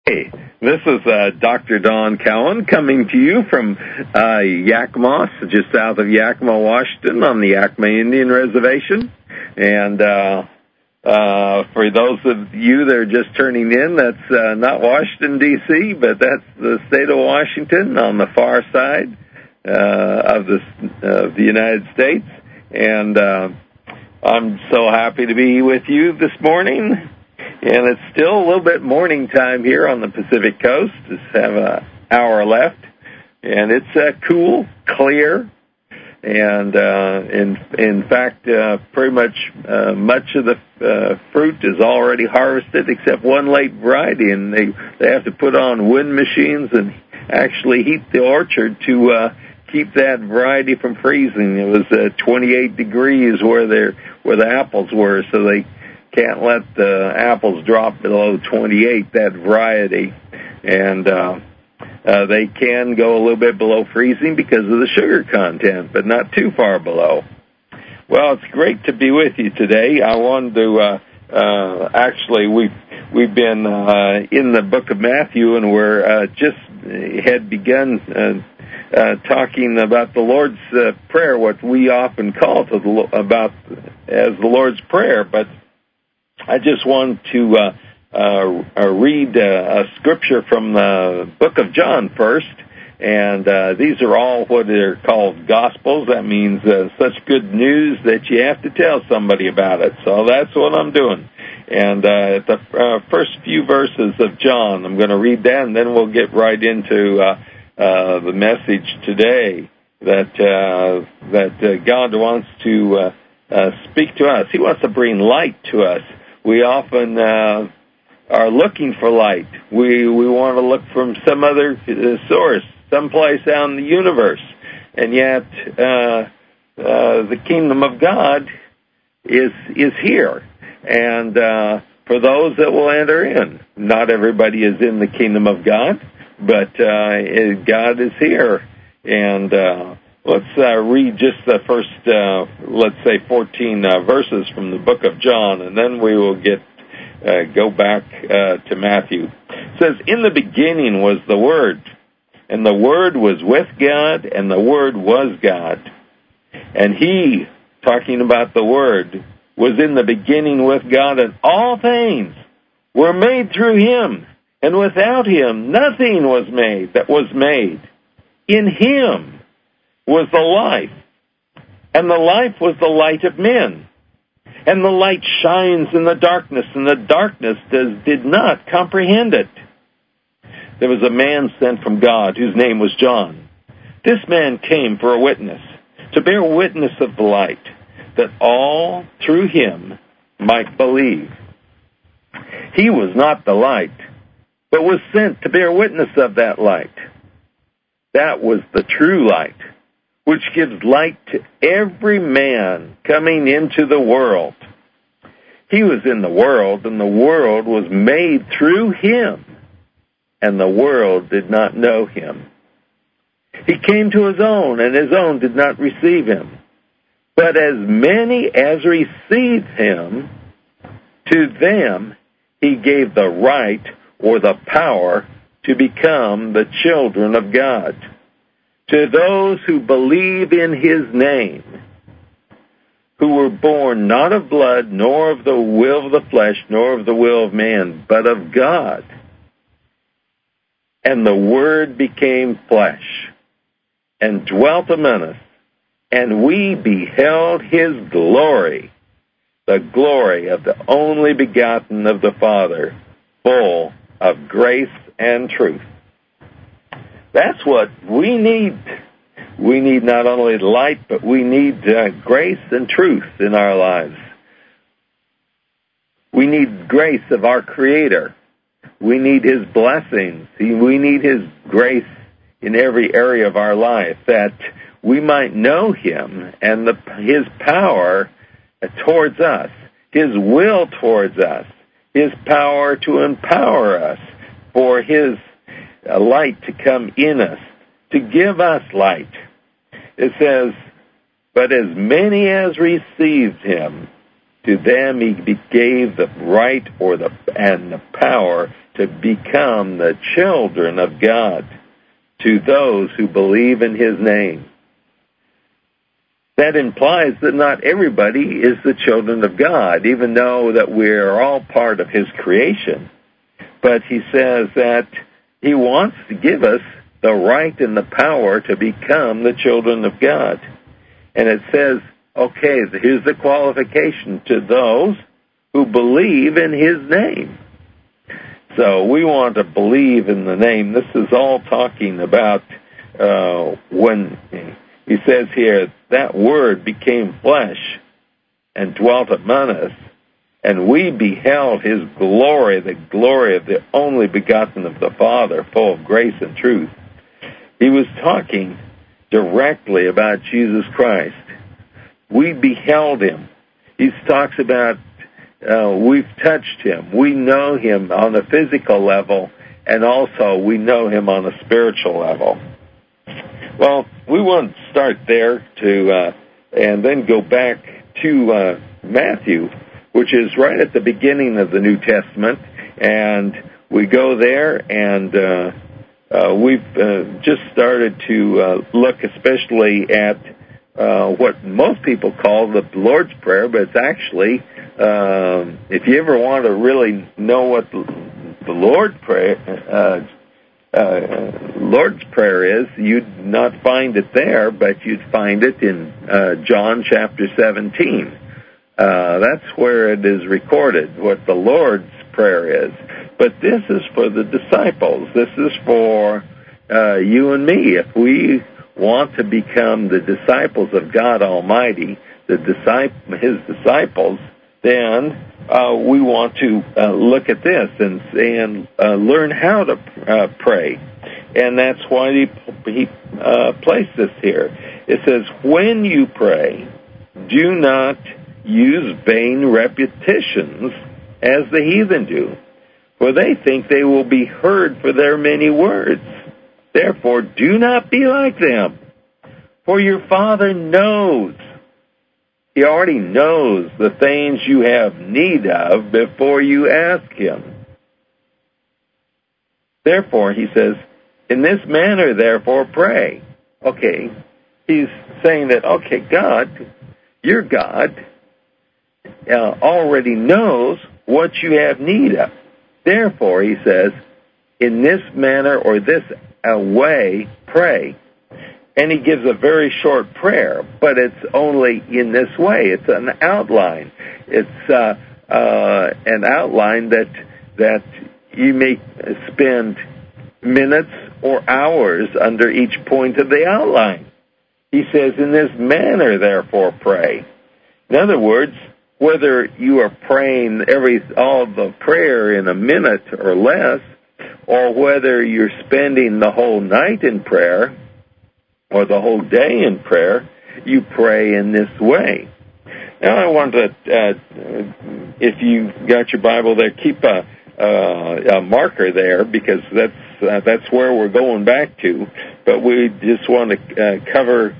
Hey, this is Dr. Don Cowan coming to you from Yakima, just south of Yakima, Washington, on the Yakima Indian Reservation. And for those of you that are just turning in, that's not Washington, D.C., but that's the state of Washington on the far side of the United States. And I'm so happy to be with you this morning. And it's still a little bit morning time here on the Pacific Coast. Just have an hour left. And it's cool, clear, and in fact, pretty much of the fruit is already harvested except one late variety, and they have to put on wind machines and actually heat the orchard to keep that variety from freezing. It was 28 degrees where the apples were, so they can't let the apples drop below 28, that variety. And they can go a little bit below freezing because of the sugar content, but not too far below. Well, it's great to be with you today. I wanted to, actually, we've been in the book of Matthew, and we're just had begun talking about the Lord's Prayer, what we often call about as the Lord's Prayer, but I just want to read a scripture from the book of John first, and these are all what are called Gospels. That means such good news that you have to tell somebody about it. So that's what I'm doing. And at the first few verses of John, I'm going to read that, and then we'll get right into the message today that God wants to speak to us. He wants to bring light to us. We often are looking for light. We want to look from some other source, someplace out in the universe. And yet, the kingdom of God is here. And for those that will enter in, not everybody is in the kingdom of God, but God is here. And let's read just the first, let's say, 14 verses from the book of John, and then we will go back to Matthew. It says, "In the beginning was the Word, and the Word was with God, and the Word was God. And He," talking about the Word, "was in the beginning with God, and all things were made through Him, and without Him nothing was made that was made. In Him was the life, and the life was the light of men. And the light shines in the darkness, and the darkness did not comprehend it. There was a man sent from God whose name was John. This man came for a witness, to bear witness of the light, that all through him might believe. He was not the light, but was sent to bear witness of that light. That was the true light, which gives light to every man coming into the world. He was in the world, and the world was made through him, and the world did not know him. He came to his own, and his own did not receive him. But as many as received him, to them he gave the right or the power to become the children of God, to those who believe in his name, who were born not of blood, nor of the will of the flesh, nor of the will of man, but of God. And the Word became flesh, and dwelt among us, and we beheld his glory, the glory of the only begotten of the Father, full of grace and truth." That's what we need. We need not only light, but we need grace and truth in our lives. We need grace of our Creator. We need his blessings. We need his grace in every area of our life, that we might know him and his power towards us, his will towards us, his power to empower us, for his light to come in us, to give us light. It says, "But as many as received him, to them he gave the right and the power to to become the children of God to those who believe in his name. That implies that not everybody is the children of God, even though that we're all part of his creation. But he says that he wants to give us the right and the power to become the children of God. And it says, okay, here's the qualification: to those who believe in his name. So we want to believe in the name. This is all talking about when he says here, that word became flesh and dwelt among us, and we beheld his glory, the glory of the only begotten of the Father, full of grace and truth. He was talking directly about Jesus Christ. We beheld him. He talks about we've touched him. We know him on a physical level, and also we know him on a spiritual level. Well, we want to start there and then go back to Matthew, which is right at the beginning of the New Testament, and we go there, and we've just started to look especially at what most people call the Lord's Prayer, but it's actually, if you ever want to really know what the Lord's Prayer is, you'd not find it there, but you'd find it in John chapter 17. That's where it is recorded, what the Lord's Prayer is. But this is for the disciples. This is for you and me. If we want to become the disciples of God Almighty, his disciples, then we want to look at this and learn how to pray. And that's why he placed this here. It says, when you pray, do not use vain repetitions as the heathen do, for they think they will be heard for their many words. Therefore, do not be like them, for your Father knows. He already knows the things you have need of before you ask him. Therefore, he says, in this manner, therefore, pray. Okay, he's saying that, okay, God, your God, already knows what you have need of. Therefore, he says, in this manner or this way, pray. And he gives a very short prayer, but it's only in this way. It's an outline. It's an outline that you may spend minutes or hours under each point of the outline. He says, in this manner, therefore, pray. In other words, whether you are praying all the prayer in a minute or less, or whether you're spending the whole night in prayer, or the whole day in prayer, you pray in this way. Now I want to, if you got your Bible there, keep a marker there, because that's where we're going back to. But we just want to cover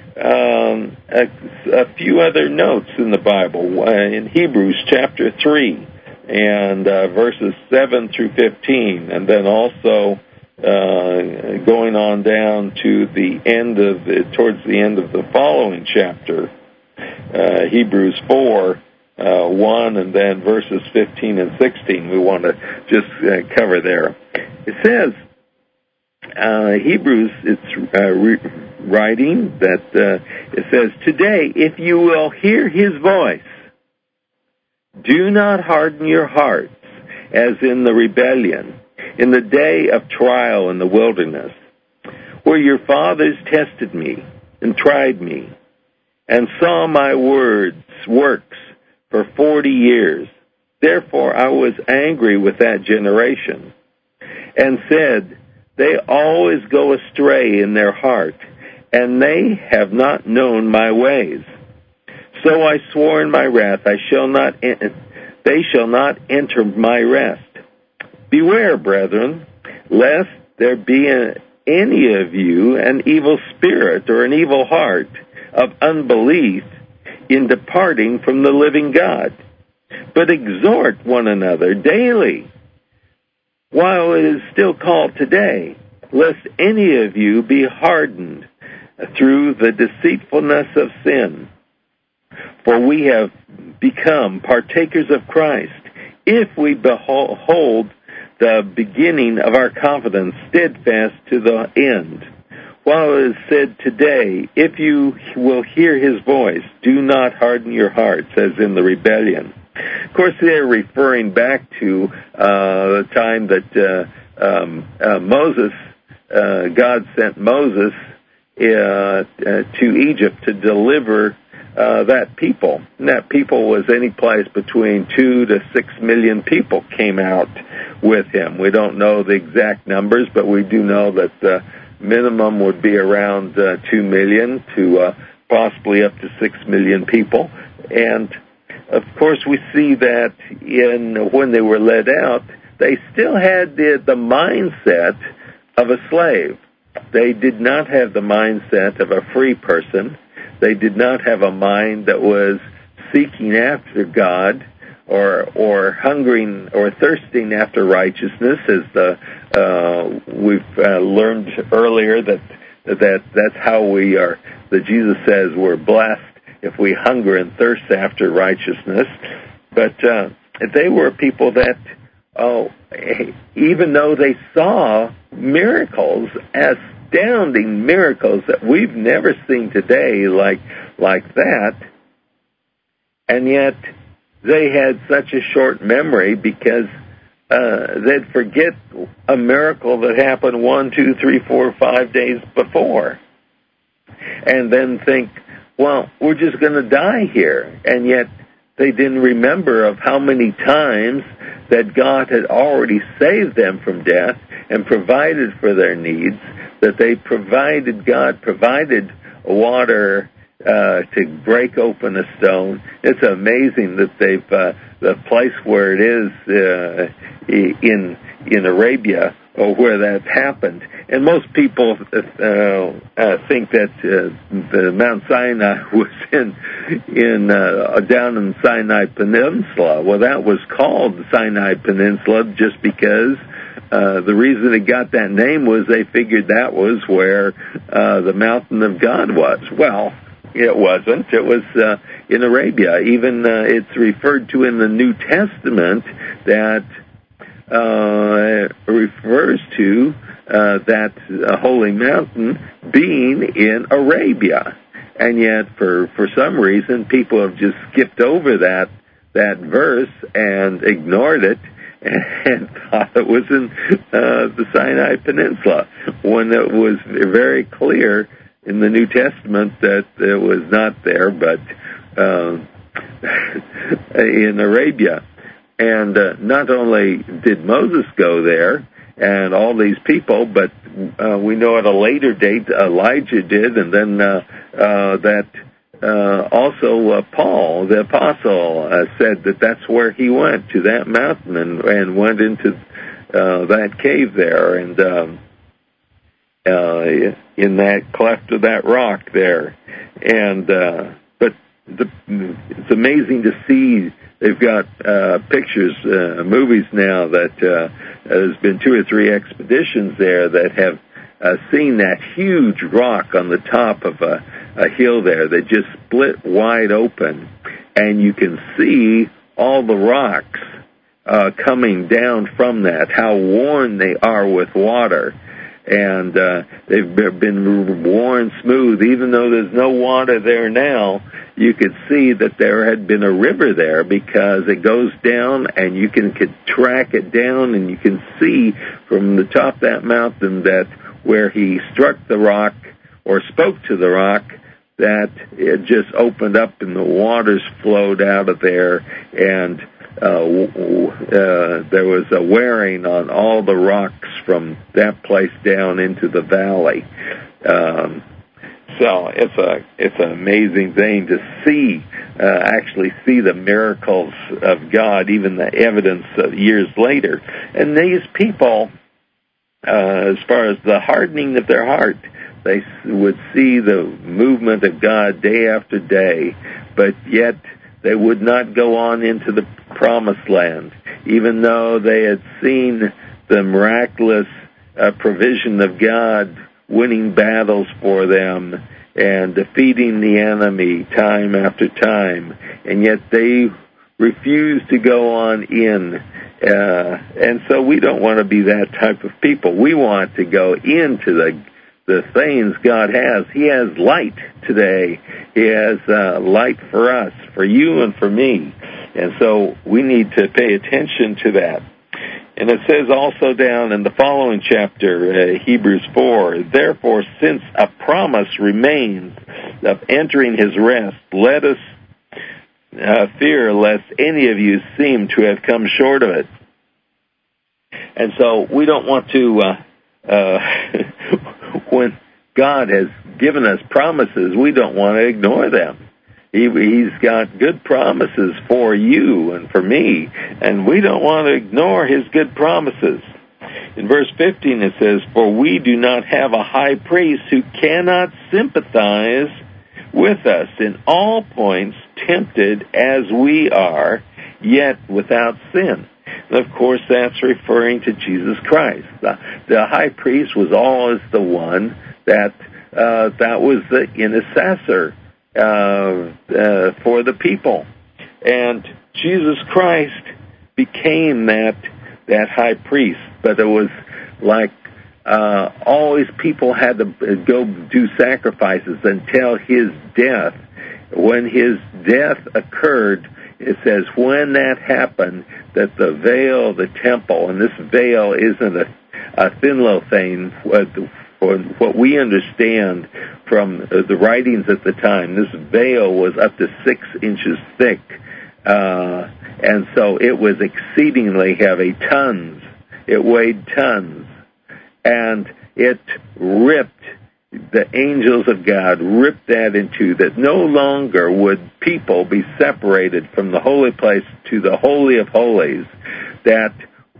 a few other notes in the Bible. In Hebrews chapter 3 and verses 7 through 15, and then also going on down to the end towards the end of the following chapter, Hebrews 4, 1, and then verses 15 and 16. We want to just cover there. It says, Hebrews, it's writing that it says, today, if you will hear his voice, do not harden your hearts as in the rebellion, in the day of trial in the wilderness, where your fathers tested me and tried me, and saw my works for 40 years. Therefore I was angry with that generation, and said, they always go astray in their heart, and they have not known my ways. So I swore in my wrath, they shall not enter my rest. Beware, brethren, lest there be in any of you an evil spirit or an evil heart of unbelief in departing from the living God. But exhort one another daily, while it is still called today, lest any of you be hardened through the deceitfulness of sin. For we have become partakers of Christ, if we behold the beginning of our confidence steadfast to the end. While it is said today, if you will hear his voice, do not harden your hearts, as in the rebellion. Of course, they're referring back to the time that Moses, God sent Moses to Egypt to deliver that people. And that people was any place between 2 to 6 million people came out with him. We don't know the exact numbers, but we do know that the minimum would be around 2 million to possibly up to 6 million people. And of course, we see that when they were led out, they still had the mindset of a slave. They did not have the mindset of a free person. They did not have a mind that was seeking after God or hungering or thirsting after righteousness, as we've learned earlier that's how we are. That Jesus says we're blessed if we hunger and thirst after righteousness. But they were people that, even though they saw miracles, astounding miracles that we've never seen today like that, and yet they had such a short memory because they'd forget a miracle that happened 1, 2, 3, 4, 5 days before, and then think, well, we're just going to die here. And yet they didn't remember of how many times that God had already saved them from death and provided for their needs, that God provided water to break open a stone. It's amazing that the place where it is in Arabia, or where that happened. And most people think that the Mount Sinai was down in the Sinai Peninsula. Well, that was called the Sinai Peninsula just because the reason it got that name was they figured that was where the mountain of God was. Well, it wasn't. It was in Arabia. Even it's referred to in the New Testament that refers to that holy mountain being in Arabia. And yet, for some reason, people have just skipped over that verse and ignored it and thought it was in the Sinai Peninsula, when it was very clear in the New Testament that it was not there, but in Arabia. And not only did Moses go there and all these people, but we know at a later date Elijah did, and then also Paul, the apostle, said that that's where he went, to that mountain, and went into that cave there, and in that cleft of that rock there. And but it's amazing to see. They've got pictures, movies now that there's been 2 or 3 expeditions there that have seen that huge rock on the top of a hill there that just split wide open, and you can see all the rocks coming down from that, how worn they are with water. And they've been worn smooth. Even though there's no water there now, you could see that there had been a river there, because it goes down and you can track it down, and you can see from the top of that mountain that where he struck the rock or spoke to the rock, that it just opened up and the waters flowed out of there, and there was a wearing on all the rocks from that place down into the valley. So it's an amazing thing to see, actually see the miracles of God, even the evidence years later. And these people, as far as the hardening of their heart, they would see the movement of God day after day, but yet they would not go on into the promised land, even though they had seen the miraculous provision of God, winning battles for them and defeating the enemy time after time, and yet they refuse to go on in. And so we don't want to be that type of people. We want to go into the things God has. He has light today. He has light for us, for you and for me. And so we need to pay attention to that. And it says also down in the following chapter, Hebrews 4, therefore, since a promise remains of entering his rest, let us fear lest any of you seem to have come short of it. And so we don't want to, when God has given us promises, we don't want to ignore them. He's got good promises for you and for me, and we don't want to ignore his good promises. In verse 15 it says, for we do not have a high priest who cannot sympathize with us in all points, tempted as we are, yet without sin. And of course, that's referring to Jesus Christ. The high priest was always the one that was the intercessor for the people. And Jesus Christ became that high priest, but it was like always people had to go do sacrifices until his death. When his death occurred, it says when that happened, that the veil of the temple, and this veil isn't a thin little thing, for what we understand from the writings at the time, this veil was up to 6 inches thick, and so it was exceedingly heavy, tons. It weighed tons, and it ripped the angels of God, ripped that in two, that no longer would people be separated from the holy place to the Holy of Holies, that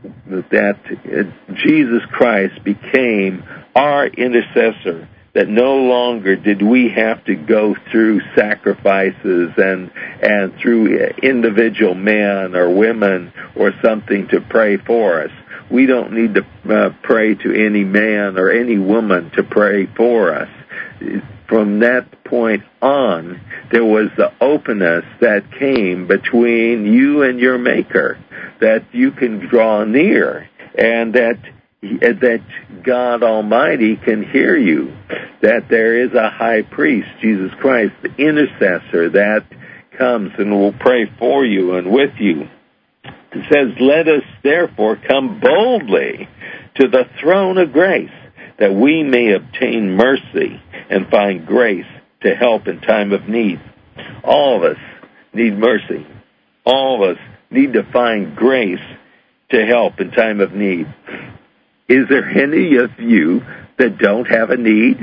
Jesus Christ became our intercessor, that no longer did we have to go through sacrifices and through individual men or women or something to pray for us. We don't need to pray to any man or any woman to pray for us. From that point on, there was the openness that came between you and your Maker, that you can draw near, and that God Almighty can hear you, that there is a high priest, Jesus Christ, the intercessor, that comes and will pray for you and with you. It says, let us therefore come boldly to the throne of grace, that we may obtain mercy and find grace to help in time of need. All of us need mercy. All of us need to find grace to help in time of need. Is there any of you that don't have a need?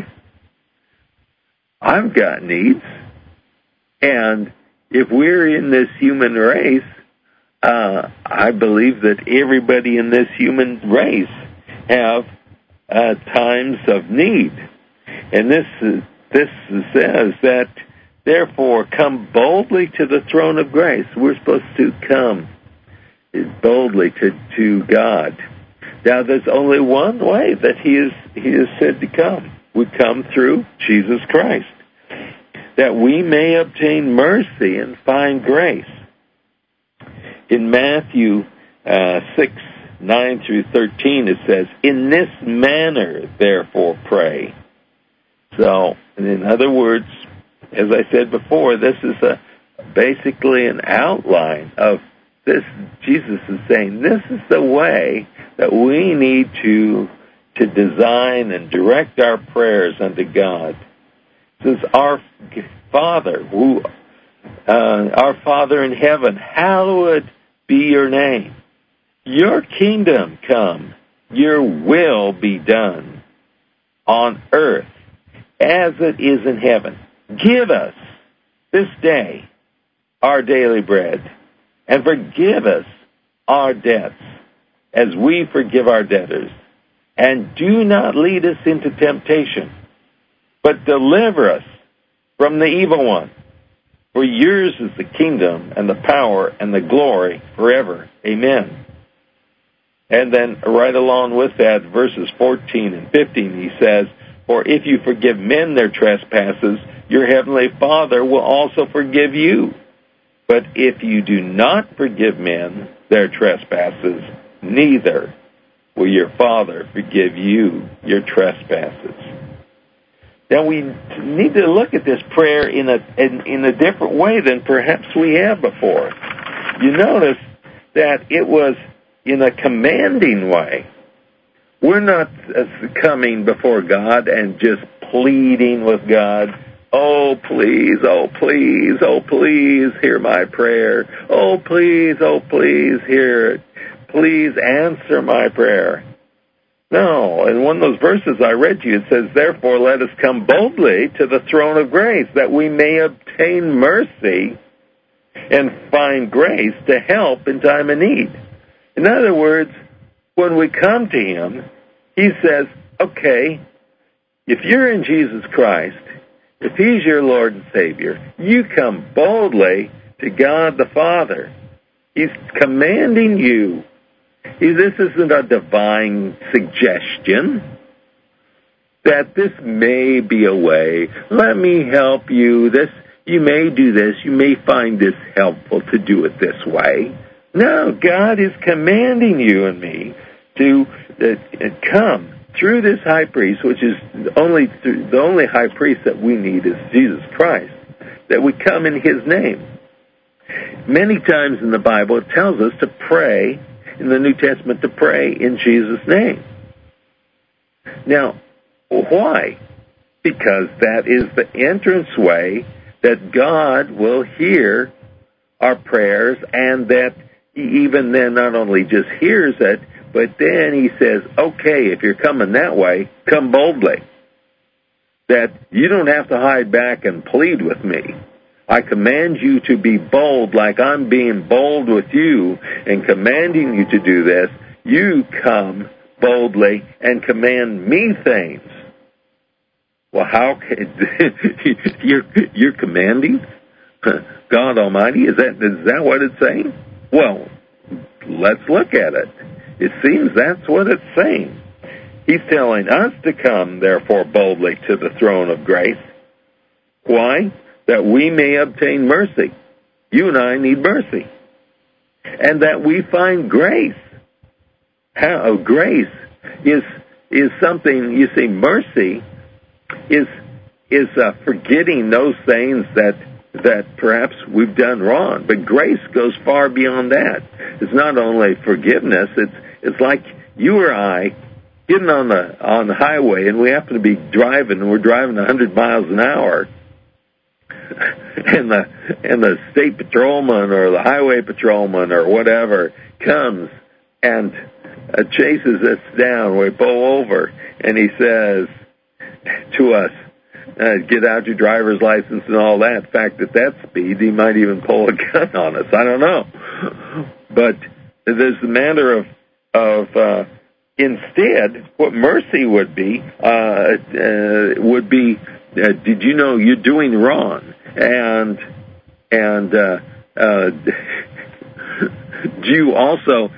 I've got needs. And if we're in this human race, I believe that everybody in this human race have times of need. And this says that, therefore, come boldly to the throne of grace. We're supposed to come boldly to God. Now, there's only one way that he is said to come. We come through Jesus Christ, that we may obtain mercy and find grace. In Matthew 6, 9 through 13, it says, in this manner, therefore, pray. So, in other words, as I said before, this is basically an outline of this. Jesus is saying this is the way that we need to design and direct our prayers unto God. Since our Father, our Father in heaven, hallowed be your name. Your kingdom come, your will be done on earth as it is in heaven. Give us this day our daily bread, and forgive us our debts as we forgive our debtors. And do not lead us into temptation, but deliver us from the evil one. For yours is the kingdom and the power and the glory forever. Amen. And then right along with that, verses 14 and 15, he says, "For if you forgive men their trespasses, your heavenly Father will also forgive you. But if you do not forgive men their trespasses, neither will your Father forgive you your trespasses." Now we need to look at this prayer in a different way than perhaps we have before. You notice that it was in a commanding way. We're not coming before God and just pleading with God, "Oh, please, oh, please, oh, please, hear my prayer. Oh, please, hear it. Please answer my prayer." No, in one of those verses I read to you, it says, "Therefore let us come boldly to the throne of grace, that we may obtain mercy and find grace to help in time of need." In other words, when we come to Him, He says, okay, if you're in Jesus Christ, if He's your Lord and Savior, you come boldly to God the Father. He's commanding you. This isn't a divine suggestion that this may be a way. Let me help you. You may do this. You may find this helpful to do it this way. No, God is commanding you and me to come through this high priest, which is the only high priest that we need is Jesus Christ, that we come in His name. Many times in the Bible it tells us to pray, in the New Testament, to pray in Jesus' name. Now, why? Because that is the entranceway that God will hear our prayers, and that He even then not only just hears it, but then He says, okay, if you're coming that way, come boldly. That you don't have to hide back and plead with me. I command you to be bold like I'm being bold with you and commanding you to do this. You come boldly and command me things. Well, how you're commanding God Almighty? Is that what it's saying? Well, let's look at it. It seems that's what it's saying. He's telling us to come, therefore, boldly to the throne of grace. Why? That we may obtain mercy. You and I need mercy. And that we find grace. How? Grace is something, you see, mercy is forgetting those things that perhaps we've done wrong. But grace goes far beyond that. It's not only forgiveness, it's like you or I getting on the highway, and we happen to be driving, and we're driving 100 miles an hour, and the state patrolman or the highway patrolman or whatever comes and chases us down. We pull over, and he says to us, get out your driver's license and all that. In fact, at that speed, he might even pull a gun on us. I don't know. But there's the matter of instead, what mercy would be, did you know you're doing wrong? And you also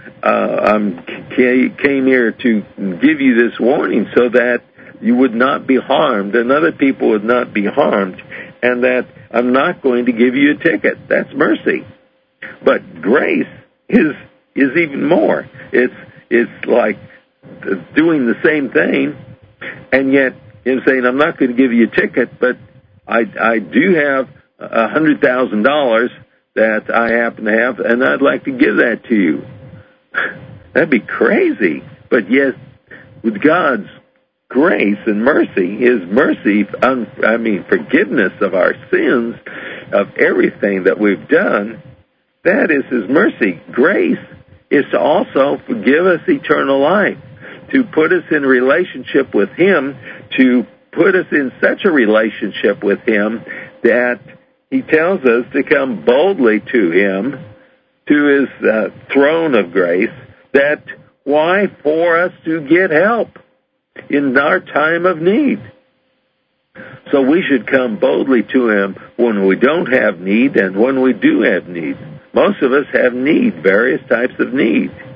came here to give you this warning so that you would not be harmed and other people would not be harmed, and that I'm not going to give you a ticket. That's mercy. But grace is even more. It's like doing the same thing, and yet in saying I'm not going to give you a ticket, but I do have $100,000 that I happen to have, and I'd like to give that to you. That'd be crazy. But yes, with God's grace and mercy, His mercy, forgiveness of our sins, of everything that we've done, that is His mercy. Grace is to also forgive us eternal life, to put us in relationship with Him, to put us in such a relationship with Him that He tells us to come boldly to Him, to His throne of grace. That why? For us to get help in our time of need. So we should come boldly to Him when we don't have need and when we do have need. Most of us have need, various types of need.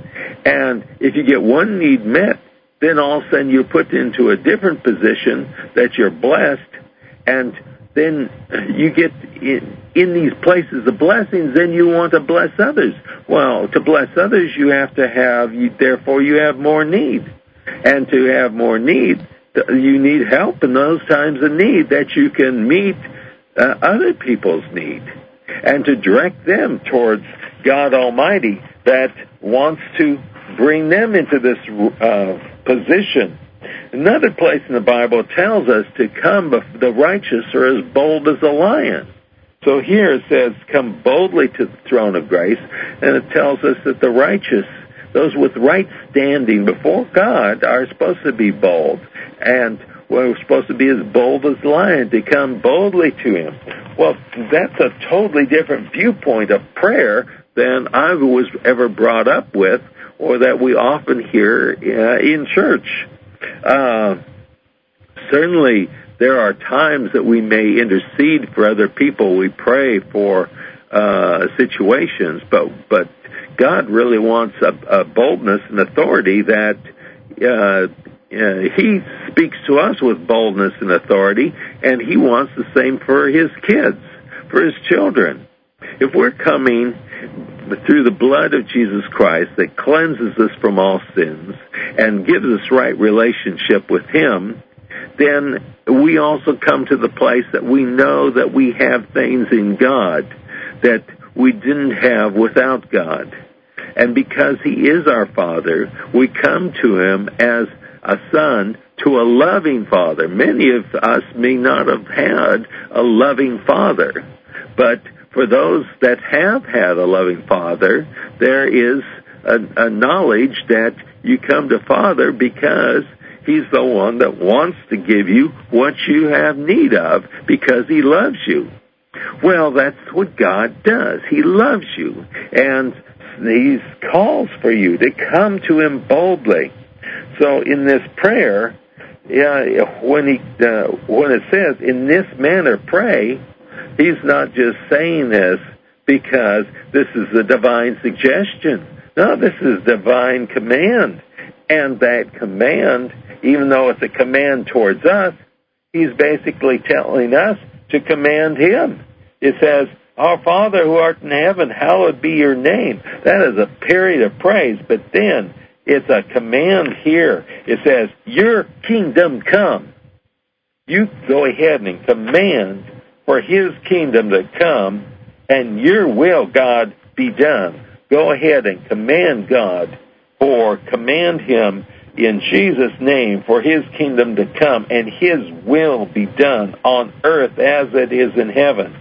And if you get one need met, then all of a sudden you're put into a different position that you're blessed, and then you get in these places of blessings, then you want to bless others. Well, to bless others, you have to have, therefore you have more need. And to have more need, you need help in those times of need that you can meet other people's need, and to direct them towards God Almighty that wants to bring them into this position. Another place in the Bible tells us to come, the righteous are as bold as a lion. So here it says, come boldly to the throne of grace, and it tells us that the righteous, those with right standing before God, are supposed to be bold. And we're supposed to be as bold as a lion, to come boldly to Him. Well, that's a totally different viewpoint of prayer than I was ever brought up with, or that we often hear in church. Certainly, there are times that we may intercede for other people. We pray for situations, but God really wants a boldness and authority that He speaks to us with boldness and authority, and He wants the same for His kids, for His children. If we're coming through the blood of Jesus Christ that cleanses us from all sins and gives us right relationship with Him, then we also come to the place that we know that we have things in God that we didn't have without God. And because He is our Father, we come to Him as a son to a loving Father. Many of us may not have had a loving Father, but for those that have had a loving Father, there is a knowledge that you come to Father because He's the one that wants to give you what you have need of because He loves you. Well, that's what God does. He loves you, and He calls for you to come to Him boldly. So in this prayer, when it says, in this manner pray, He's not just saying this because this is a divine suggestion. No, this is divine command. And that command, even though it's a command towards us, He's basically telling us to command Him. It says, Our Father who art in heaven, hallowed be your name. That is a period of praise, but then it's a command here. It says, your kingdom come. You go ahead and command for His kingdom to come, and your will, God, be done. Go ahead and command God, or command Him in Jesus' name for His kingdom to come, and His will be done on earth as it is in heaven.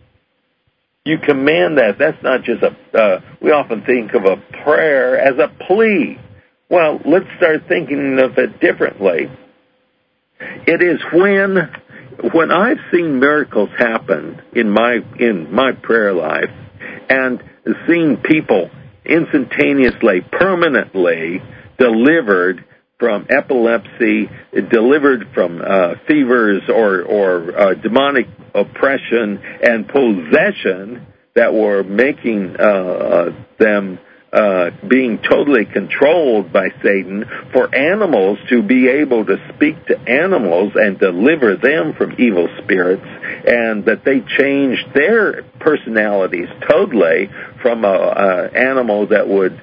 You command that. That's not just we often think of a prayer as a plea. Well, let's start thinking of it differently. It is when I've seen miracles happen in my prayer life, and seen people instantaneously, permanently delivered from epilepsy, delivered from fevers or demonic oppression and possession that were making them being totally controlled by Satan, for animals to be able to speak to animals and deliver them from evil spirits, and that they changed their personalities totally from an animal that would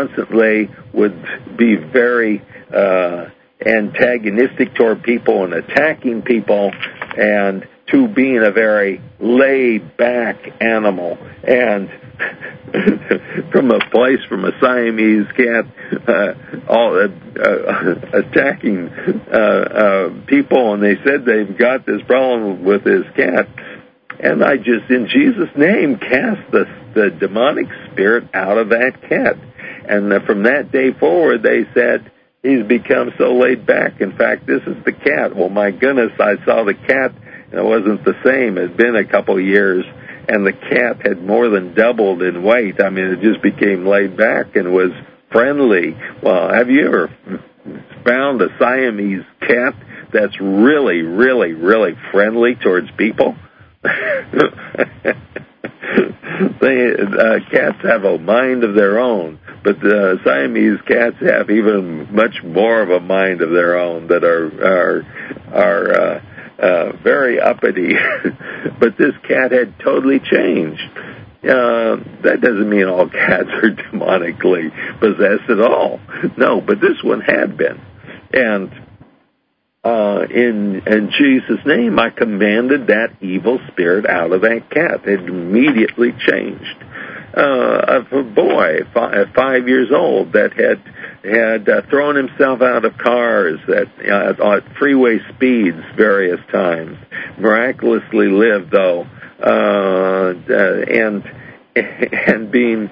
be very antagonistic toward people and attacking people, and to being a very laid-back animal. And from a Siamese cat, attacking people, and they said they've got this problem with this cat. And I just, in Jesus' name, cast the demonic spirit out of that cat. And from that day forward, they said, he's become so laid back. In fact, this is the cat. Well, my goodness, I saw the cat, and it wasn't the same. It had been a couple of years, and the cat had more than doubled in weight. I mean, it just became laid back and was friendly. Well, have you ever found a Siamese cat that's really, really, really friendly towards people? Cats have a mind of their own, But the Siamese cats have even much more of a mind of their own that are very uppity. But this cat had totally changed. That doesn't mean all cats are demonically possessed at all. No, but this one had been. And in Jesus' name, I commanded that evil spirit out of that cat. It immediately changed. Of a boy, 5 years old, that had thrown himself out of cars at freeway speeds various times, miraculously lived though, and being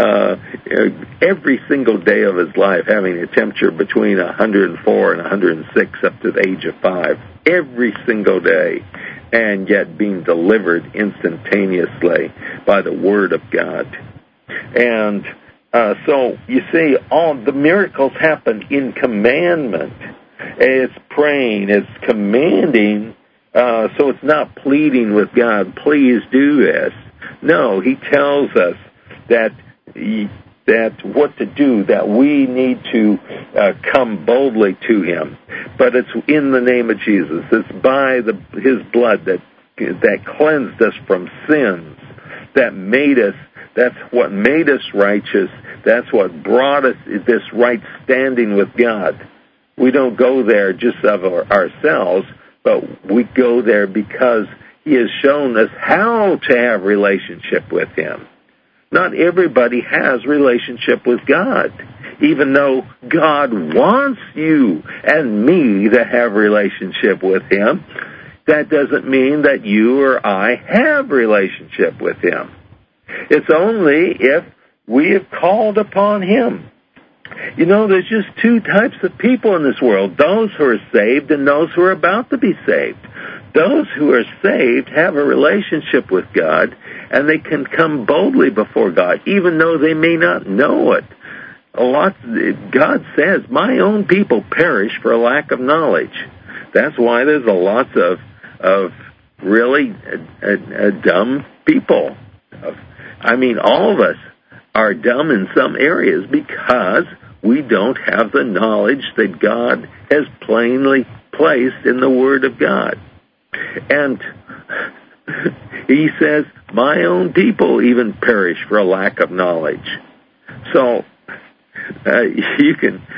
every single day of his life having a temperature between 104 and 106 up to the age of 5, every single day, and yet being delivered instantaneously by the Word of God. And so you see, all the miracles happen in commandment. It's praying, it's commanding, so it's not pleading with God, please do this. No, he tells us that what to do, that we need to come boldly to him. But it's in the name of Jesus. It's by his blood that cleansed us from sins, that made us, that's what made us righteous. That's what brought us this right standing with God. We don't go there just of ourselves, but we go there because he has shown us how to have relationship with him. Not everybody has relationship with God, even though God wants you and me to have relationship with him. That doesn't mean that you or I have relationship with him. It's only if we have called upon him. You know, there's just two types of people in this world, those who are saved and those who are about to be saved. Those who are saved have a relationship with God, and they can come boldly before God, even though they may not know it. God says, my own people perish for a lack of knowledge. That's why there's a lot of really dumb people. I mean, all of us are dumb in some areas because we don't have the knowledge that God has plainly placed in the Word of God. And he says, my own people even perish for a lack of knowledge. So you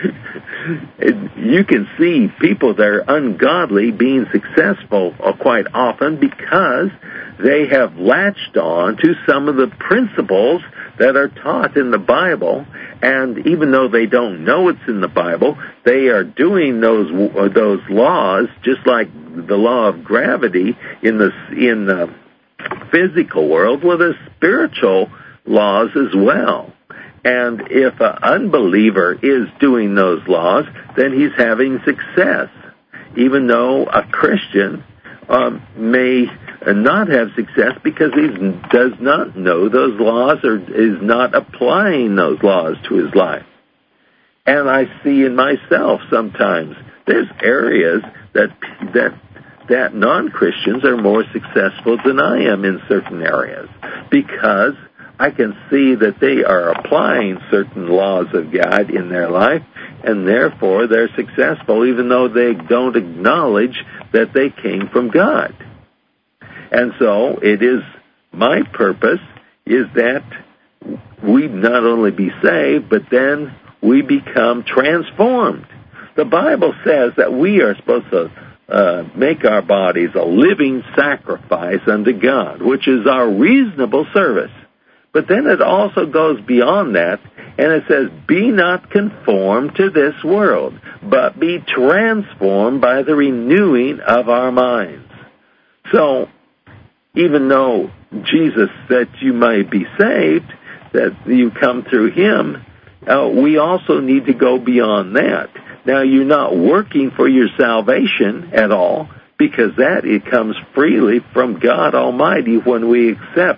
can see people that are ungodly being successful quite often because they have latched on to some of the principles that are taught in the Bible, and even though they don't know it's in the Bible, they are doing those laws, just like the law of gravity in the physical world, with the spiritual laws as well. And if an unbeliever is doing those laws, then he's having success, even though a Christian may not have success because he does not know those laws or is not applying those laws to his life. And I see in myself sometimes there's areas that non-Christians are more successful than I am in certain areas because I can see that they are applying certain laws of God in their life, and therefore they're successful even though they don't acknowledge that they came from God. And so it is my purpose is that we not only be saved, but then we become transformed. The Bible says that we are supposed to make our bodies a living sacrifice unto God, which is our reasonable service. But then it also goes beyond that, and it says, be not conformed to this world, but be transformed by the renewing of our minds. So, even though Jesus said you might be saved, that you come through him, we also need to go beyond that. Now, you're not working for your salvation at all, because it comes freely from God Almighty when we accept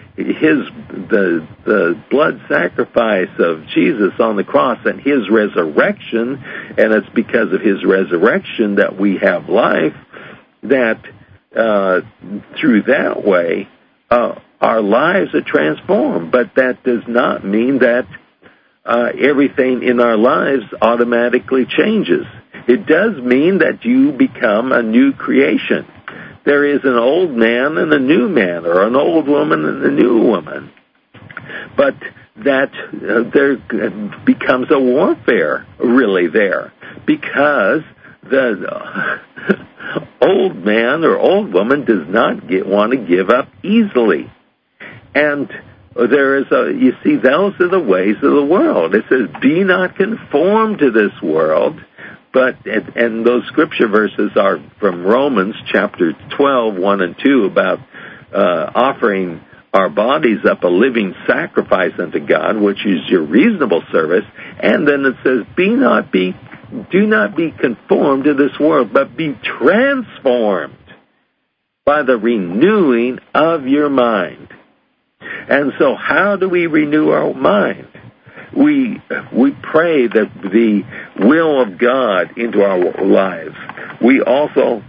the blood sacrifice of Jesus on the cross and his resurrection, and it's because of his resurrection that we have life, that through that way our lives are transformed. But that does not mean that everything in our lives automatically changes. It does mean that you become a new creation. There is an old man and a new man, or an old woman and a new woman. But that there becomes a warfare really there, because the old man or old woman does not want to give up easily. And there is you see, those are the ways of the world. It says, be not conformed to this world, and those scripture verses are from Romans chapter 12, 1 and 2, about offering our bodies up a living sacrifice unto God, which is your reasonable service. And then it says, do not be conformed to this world, but be transformed by the renewing of your mind. And so how do we renew our mind? We pray that the will of God into our lives. We also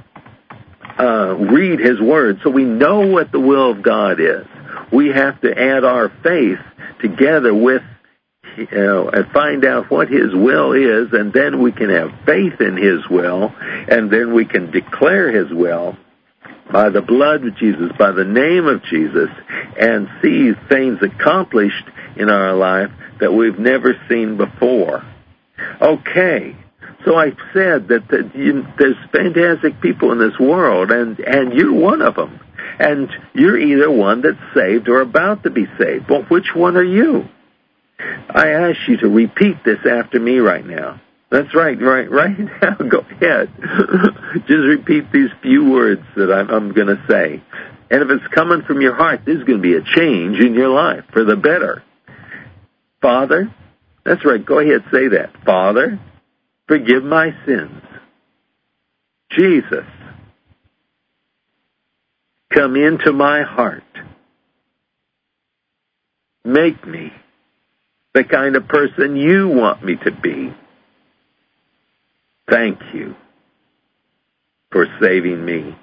read His Word so we know what the will of God is. We have to add our faith together with, and find out what His will is, and then we can have faith in His will, and then we can declare His will by the blood of Jesus, by the name of Jesus, and see things accomplished in our life that we've never seen before. Okay, so I said that there's fantastic people in this world, and you're one of them. And you're either one that's saved or about to be saved. Well, which one are you? I ask you to repeat this after me right now. That's right now. Go ahead. Just repeat these few words that I'm going to say. And if it's coming from your heart, there's going to be a change in your life for the better. Father, that's right, go ahead, say that. Father, forgive my sins. Jesus, come into my heart. Make me the kind of person you want me to be. Thank you for saving me.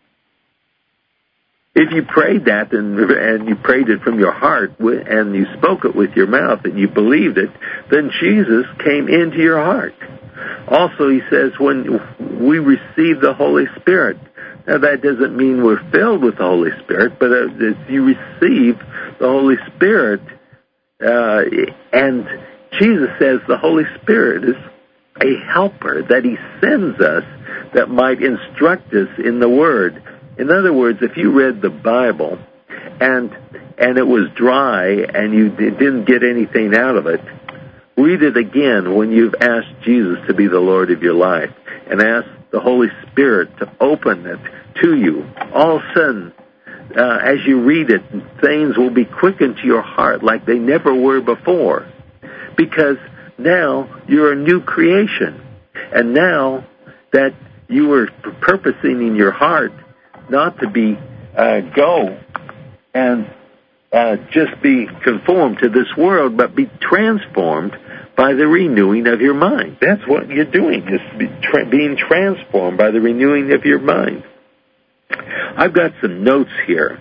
If you prayed that and you prayed it from your heart and you spoke it with your mouth and you believed it, then Jesus came into your heart. Also, he says when we receive the Holy Spirit, now that doesn't mean we're filled with the Holy Spirit, but if you receive the Holy Spirit, and Jesus says the Holy Spirit is a helper that He sends us that might instruct us in the Word. In other words, if you read the Bible and it was dry and you didn't get anything out of it, read it again when you've asked Jesus to be the Lord of your life, and ask the Holy Spirit to open it to you. All of a sudden, as you read it, things will be quickened to your heart like they never were before, because now you're a new creation. And now that you were purposing in your heart not to be go and just be conformed to this world, but be transformed by the renewing of your mind. That's what you're doing, is being transformed by the renewing of your mind. I've got some notes here,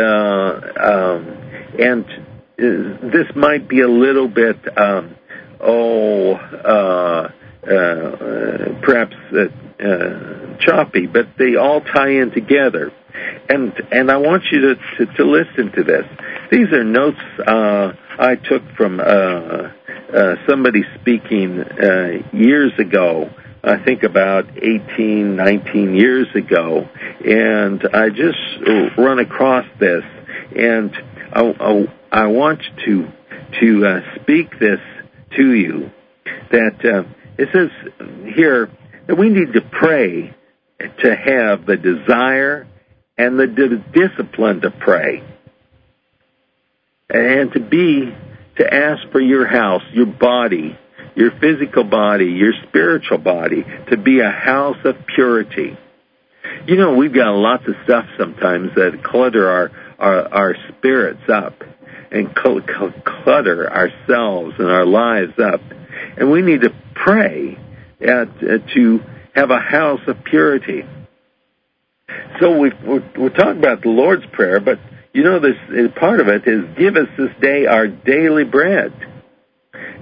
and this might be a little bit, perhaps choppy, but they all tie in together. And I want you to listen to this. These are notes I took from somebody speaking years ago, I think about 18, 19 years ago, and I just run across this, and I want to speak this to you, that it says here that we need to pray to have the desire and the discipline to pray, and to ask for your house, your body, your physical body, your spiritual body, to be a house of purity. You know, we've got lots of stuff sometimes that clutter our spirits up and clutter ourselves and our lives up. And we need to pray to have a house of purity. So we're talking about the Lord's Prayer, but you know, this part of it is, give us this day our daily bread.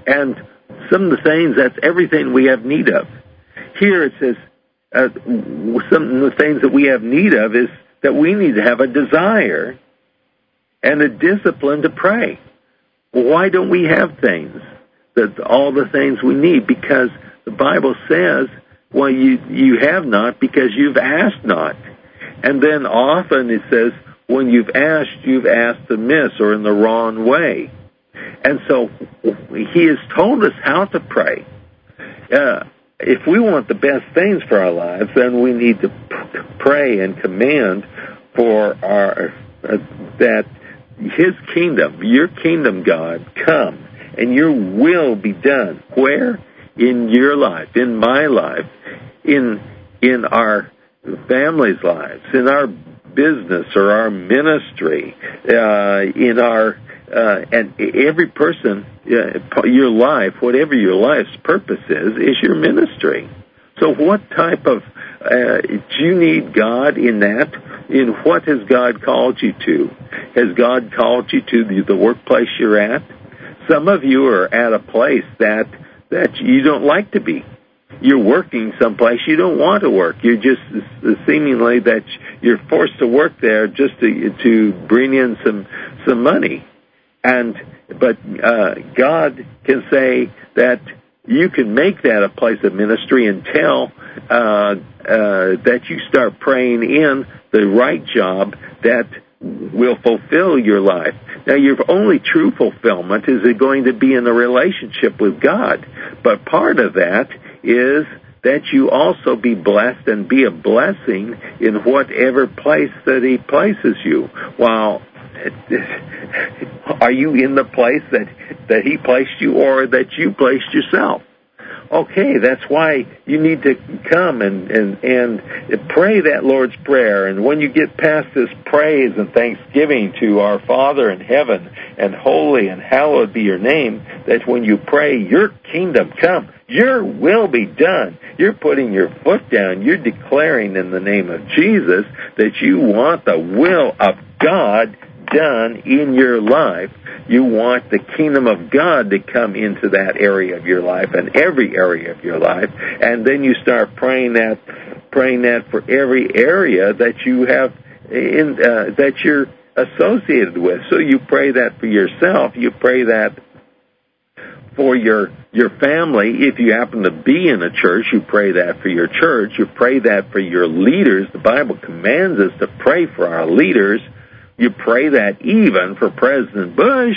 And some of the things, that's everything we have need of. Here it says, some of the things that we have need of is that we need to have a desire and a discipline to pray. Why don't we have things, all the things we need? Because the Bible says, well, you have not because you've asked not. And then often it says, when you've asked amiss or in the wrong way. And so he has told us how to pray. If we want the best things for our lives, then we need to pray and command for that his kingdom, your kingdom, God, come, and your will be done. Where? In your life, in my life, in our families' lives, in our business or our ministry, in our and every person, your life, whatever your life's purpose is your ministry. So what type of, do you need God in that? In what has God called you to? Has God called you to the workplace you're at? Some of you are at a place that you don't like to be. You're working someplace you don't want to work. You're just seemingly that you're forced to work there just to bring in some money. But God can say that you can make that a place of ministry until that you start praying in the right job that will fulfill your life. Now, your only true fulfillment is going to be in a relationship with God. But part of that is that you also be blessed and be a blessing in whatever place that he places you. While are you in the place that he placed you or that you placed yourself? Okay, that's why you need to come and pray that Lord's Prayer. And when you get past this praise and thanksgiving to our Father in heaven, and holy and hallowed be your name, that when you pray, your kingdom come, your will be done. You're putting your foot down. You're declaring in the name of Jesus that you want the will of God done in your life. You want the kingdom of God to come into that area of your life and every area of your life, and then you start praying that for every area that you have that you're associated with. So you pray that for yourself. You pray that for your family. If you happen to be in a church, you pray that for your church. You pray that for your leaders. The Bible commands us to pray for our leaders. You pray that even for President Bush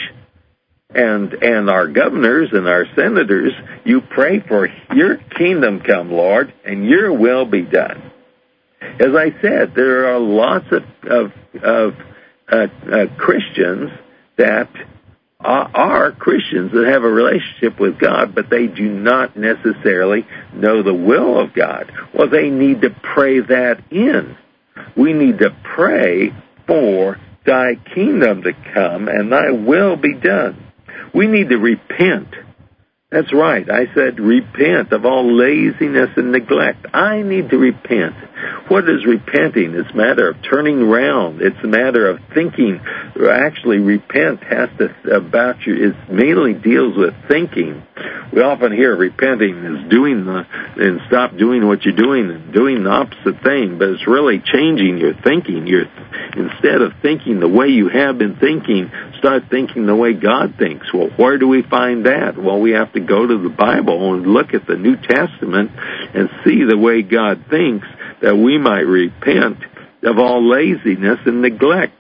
and our governors and our senators. You pray for your kingdom come, Lord, and your will be done. As I said, there are lots of Christians that are Christians that have a relationship with God, but they do not necessarily know the will of God. Well, they need to pray that in. We need to pray for thy kingdom to come and thy will be done. We need to repent. That's right. I said repent of all laziness and neglect. I need to repent. What is repenting? It's a matter of turning around. It's a matter of thinking. Actually, repent it mainly deals with thinking. We often hear repenting is stop doing what you're doing and doing the opposite thing, but it's really changing your thinking. Instead of thinking the way you have been thinking, start thinking the way God thinks. Well, where do we find that? Well, we have to go to the Bible and look at the New Testament and see the way God thinks, that we might repent of all laziness and neglect.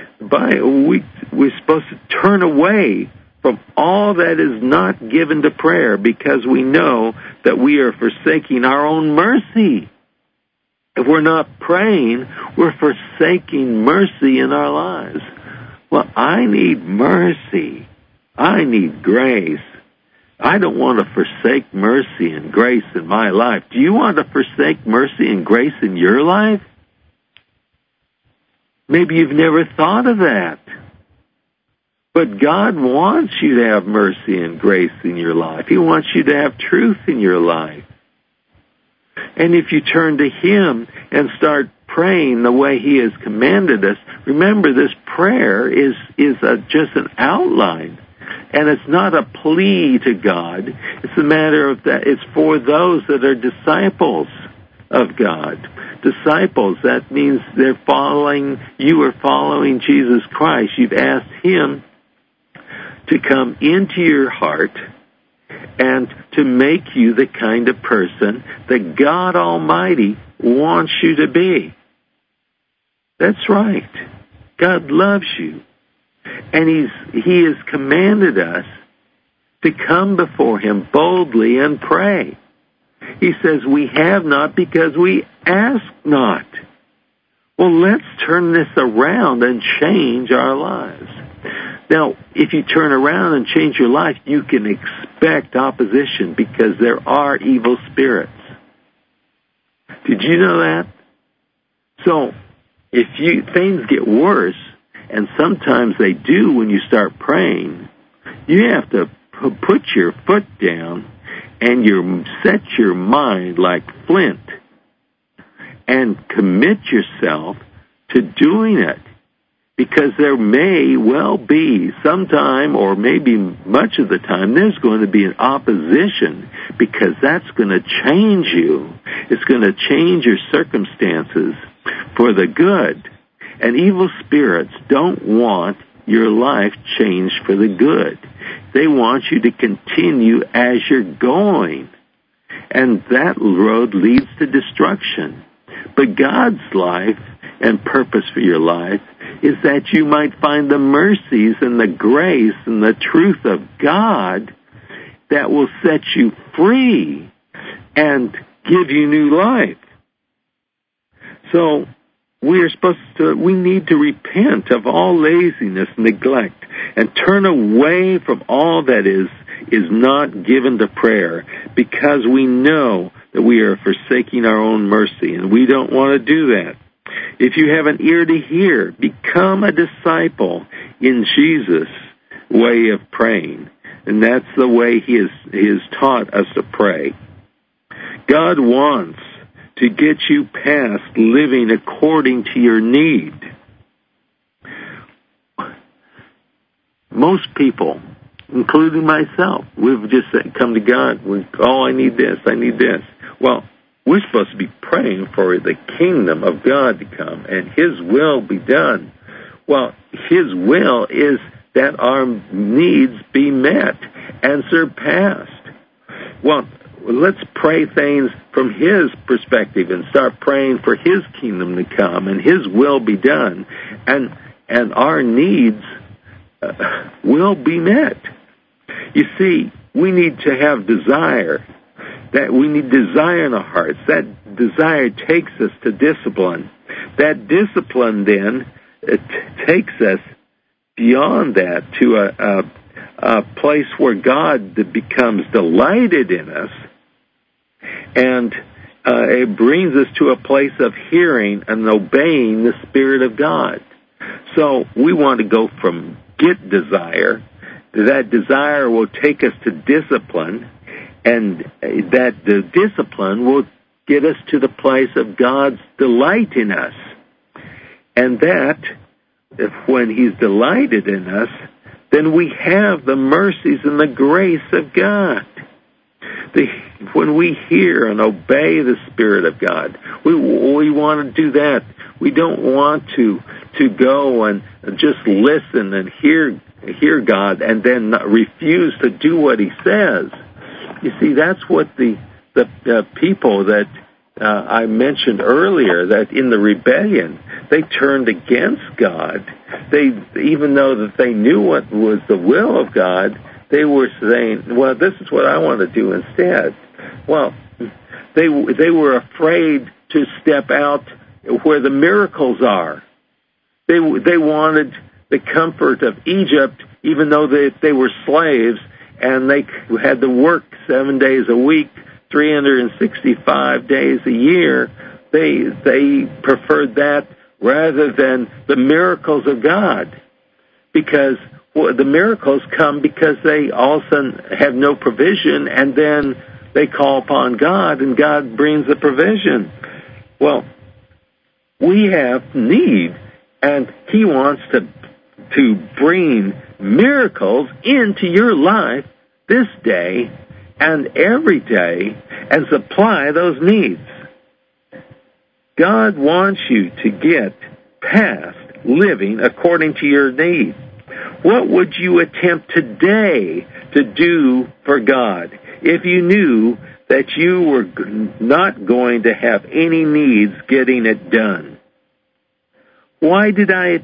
We're supposed to turn away from all that is not given to prayer, because we know that we are forsaking our own mercy. If we're not praying, we're forsaking mercy in our lives. Well, I need mercy. I need grace. I don't want to forsake mercy and grace in my life. Do you want to forsake mercy and grace in your life? Maybe you've never thought of that. But God wants you to have mercy and grace in your life. He wants you to have truth in your life. And if you turn to Him and start praying the way He has commanded us, remember this prayer is just an outline. And it's not a plea to God. It's a matter of that. It's for those that are disciples of God. Disciples, that means you are following Jesus Christ. You've asked Him to come into your heart and to make you the kind of person that God Almighty wants you to be. That's right. God loves you. And He has commanded us to come before Him boldly and pray. He says we have not because we ask not. Well, let's turn this around and change our lives. Now, if you turn around and change your life, you can expect opposition because there are evil spirits. Did you know that? So, if things get worse, and sometimes they do when you start praying, you have to put your foot down and set your mind like flint and commit yourself to doing it. Because there may well be sometime, or maybe much of the time, there's going to be an opposition, because that's going to change you. It's going to change your circumstances for the good. And evil spirits don't want your life changed for the good. They want you to continue as you're going. And that road leads to destruction. But God's life and purpose for your life is that you might find the mercies and the grace and the truth of God that will set you free and give you new life. So we need to repent of all laziness, neglect, and turn away from all that is not given to prayer, because we know that we are forsaking our own mercy, and we don't want to do that. If you have an ear to hear, become a disciple in Jesus' way of praying. And that's the way He has taught us to pray. God wants to get you past living according to your need. Most people, including myself, we've just come to God, I need this, I need this. Well, we're supposed to be praying for the kingdom of God to come and His will be done. Well, His will is that our needs be met and surpassed. Well, let's pray things from His perspective and start praying for His kingdom to come and His will be done, and our needs will be met. You see, we need to have desire. That we need desire in our hearts. That desire takes us to discipline. That discipline then takes us beyond that to a place where God becomes delighted in us, and it brings us to a place of hearing and obeying the Spirit of God. So we want to go from get desire. That desire will take us to discipline, and that the discipline will get us to the place of God's delight in us. And that, when He's delighted in us, then we have the mercies and the grace of God. When we hear and obey the Spirit of God, we want to do that. We don't want to go and just listen and hear God and then refuse to do what He says. You see, that's what the people that I mentioned earlier, that in the rebellion, they turned against God. Even though that they knew what was the will of God, they were saying, well, this is what I want to do instead. Well, they were afraid to step out where the miracles are. They wanted the comfort of Egypt, even though they were slaves, and they had to work 7 days a week, 365 days a year. They preferred that rather than the miracles of God, because the miracles come because they all of a sudden have no provision, and then they call upon God, and God brings the provision. Well, we have need, and He wants to to bring miracles into your life this day and every day and supply those needs. God wants you to get past living according to your needs. What would you attempt today to do for God if you knew that you were not going to have any needs getting it done? Why do I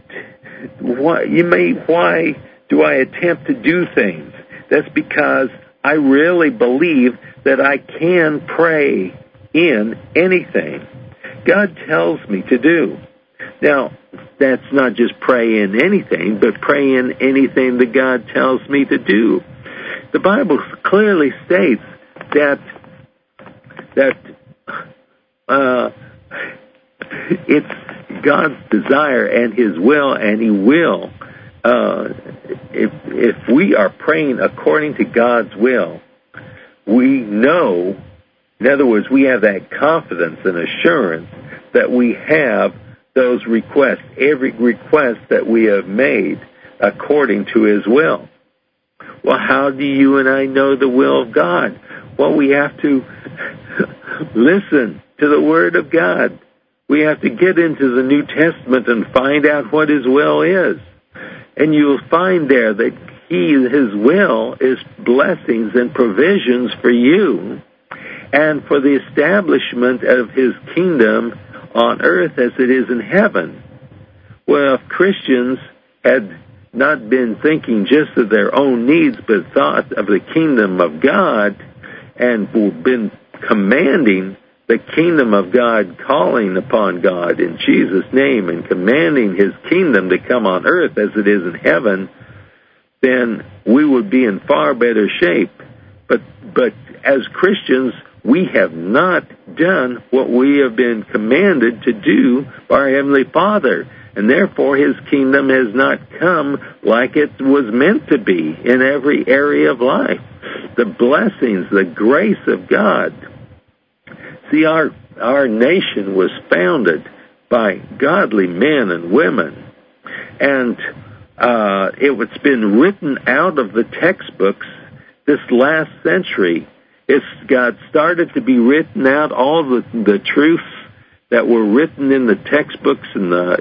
attempt to do things? That's because I really believe that I can pray in anything God tells me to do. Now, that's not just pray in anything, but pray in anything that God tells me to do. The Bible clearly states that it's God's desire and His will, and He will. If we are praying according to God's will, we know, in other words, we have that confidence and assurance that we have those requests, every request that we have made according to His will. Well, how do you and I know the will of God? Well, we have to listen to the Word of God. We have to get into the New Testament and find out what His will is. And you'll find there that His will is blessings and provisions for you and for the establishment of His kingdom on earth as it is in heaven. Well, if Christians had not been thinking just of their own needs, but thought of the kingdom of God and been commanding the kingdom of God, calling upon God in Jesus' name and commanding His kingdom to come on earth as it is in heaven, then we would be in far better shape. But as Christians, we have not done what we have been commanded to do by our Heavenly Father, and therefore His kingdom has not come like it was meant to be in every area of life. The blessings, the grace of God. See, our nation was founded by godly men and women, and it's been written out of the textbooks this last century. It's got started to be written out, all the truths that were written in the textbooks in the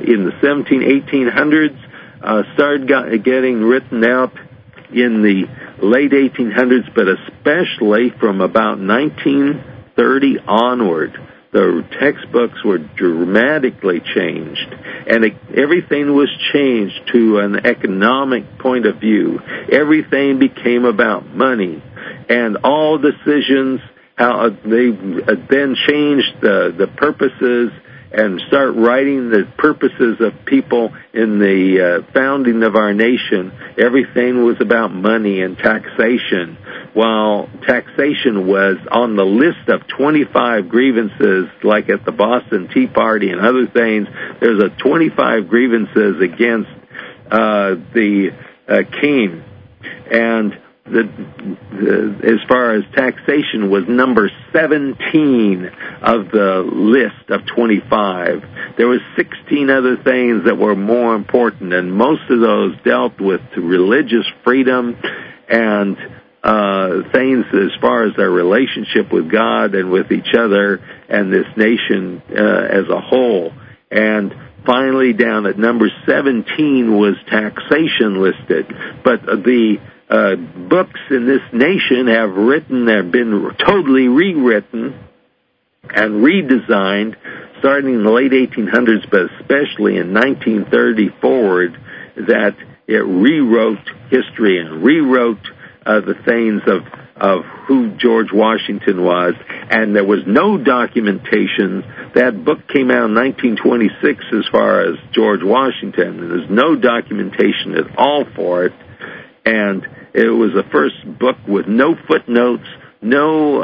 1800s started getting written out in the late 1800s, but especially from about 1930 onward. The textbooks were dramatically changed, and everything was changed to an economic point of view. Everything became about money, and all decisions, how they then changed the purposes and start writing the purposes of people in the founding of our nation. Everything was about money and taxation. While taxation was on the list of 25 grievances, like at the Boston Tea Party and other things, there's 25 grievances against the king. And as far as taxation was number 17 of the list of 25. There was 16 other things that were more important, and most of those dealt with religious freedom and things as far as their relationship with God and with each other and this nation as a whole. And finally, down at number 17 was taxation listed. But the books in this nation have been totally rewritten and redesigned starting in the late 1800s, but especially in 1930 forward, that it rewrote history and rewrote the things of who George Washington was, and there was no documentation. That book came out in 1926 as far as George Washington, and there's no documentation at all for it, and it was the first book with no footnotes, no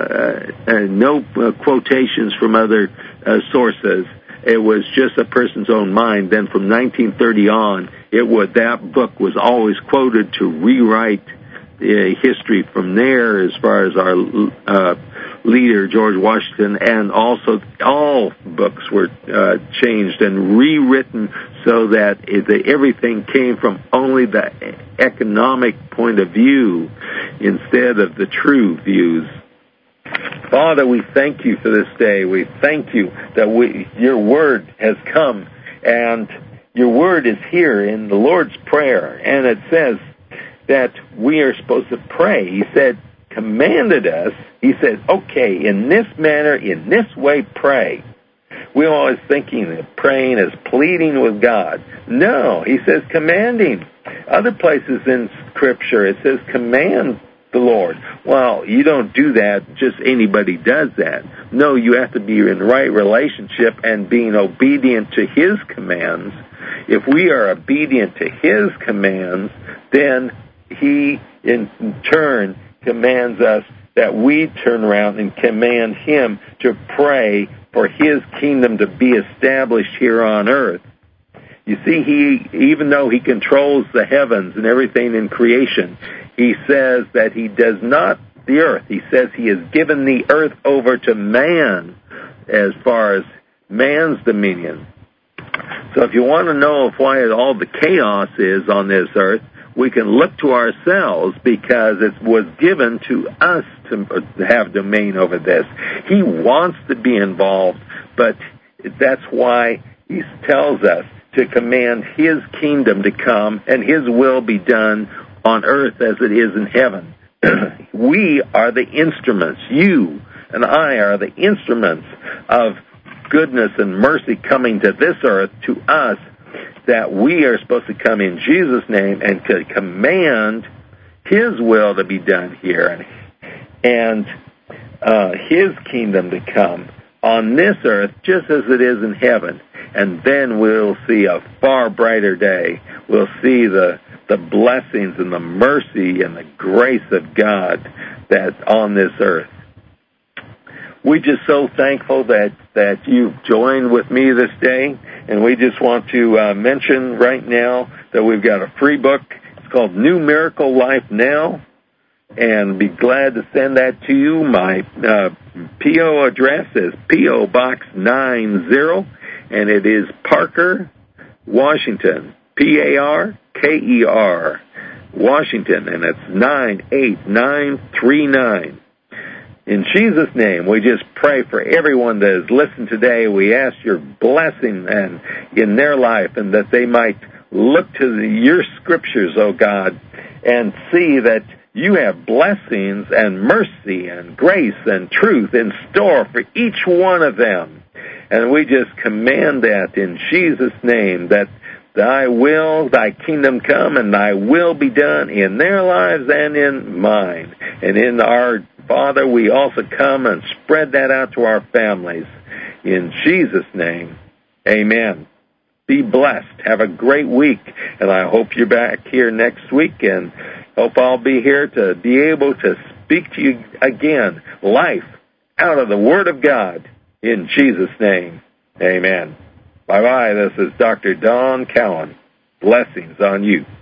quotations from other sources. It was just a person's own mind. Then from 1930 on, that book was always quoted to rewrite history from there as far as our leader, George Washington, and also all books were changed and rewritten so that everything came from only the economic point of view instead of the true views. Father, we thank you for this day. We thank you that your word has come, and your word is here in the Lord's Prayer, and it says that we are supposed to pray. He said, commanded us, he said, okay, in this manner, in this way, pray. We're always thinking that praying is pleading with God. No, he says commanding. Other places in Scripture, it says command the Lord. Well, you don't do that, just anybody does that. No, you have to be in the right relationship and being obedient to his commands. If we are obedient to his commands, then he in turn commands us that we turn around and command him to pray for his kingdom to be established here on earth. You see, even though he controls the heavens and everything in creation, he says that he does not the earth. He says he has given the earth over to man as far as man's dominion. So if you want to know why all the chaos is on this earth, we can look to ourselves because it was given to us to have domain over this. He wants to be involved, but that's why he tells us to command his kingdom to come and his will be done on earth as it is in heaven. We are the instruments. You and I are the instruments of goodness and mercy coming to this earth to us, that we are supposed to come in Jesus' name and to command his will to be done here and his kingdom to come on this earth just as it is in heaven. And then we'll see a far brighter day. We'll see the blessings and the mercy and the grace of God that's on this earth. We're just so thankful that you've joined with me this day, and we just want to mention right now that we've got a free book. It's called New Miracle Life Now, and be glad to send that to you. My P.O. address is P.O. Box 90, and it is Parker, Washington, Parker, Washington, and it's 98939. In Jesus' name, we just pray for everyone that has listened today. We ask your blessing and in their life, and that they might look to your scriptures, oh God, and see that you have blessings and mercy and grace and truth in store for each one of them. And we just command that in Jesus' name, that thy kingdom come, and thy will be done in their lives and in mine. And in our Father, we also come and spread that out to our families. In Jesus' name, amen. Be blessed. Have a great week. And I hope you're back here next week, and hope I'll be here to be able to speak to you again, life out of the Word of God. In Jesus' name, amen. Bye-bye. This is Dr. Don Cowan. Blessings on you.